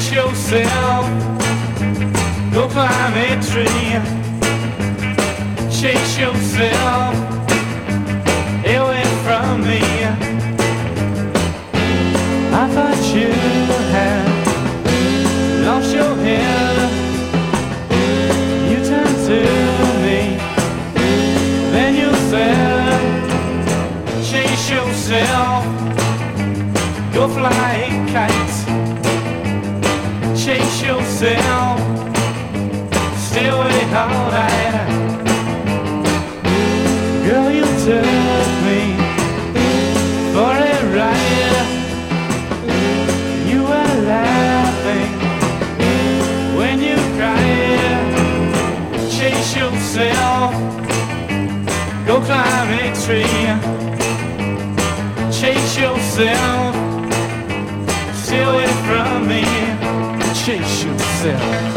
chase yourself, go climb a tree. Chase yourself away from me. I thought you had lost your head. You turned to me, then you said, chase yourself, go fly a kite. Chase yourself, stay away all night. Girl, you took me for a ride. You were laughing when you cried. Chase yourself, go climb a tree. Chase yourself, stay away from me. Chase yourself.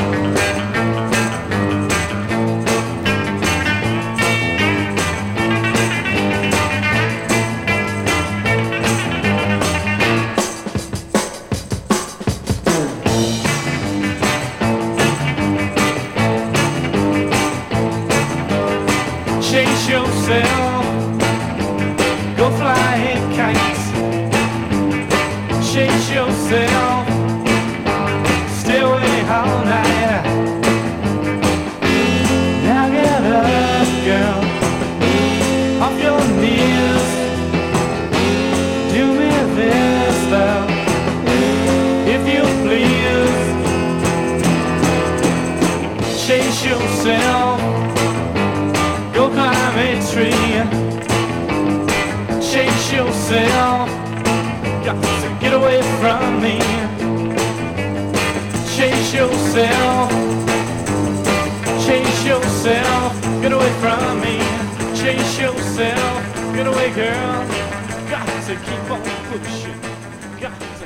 Chase yourself, go fly a kite. Chase yourself, stay away all night. Now get up, girl, off your knees. Do me this, love, if you please. Chase yourself, go climb a tree. Chase yourself, got to get away from me. Chase yourself, chase yourself, get away from me. Chase yourself, get away, girl. Got to keep on pushing. Got to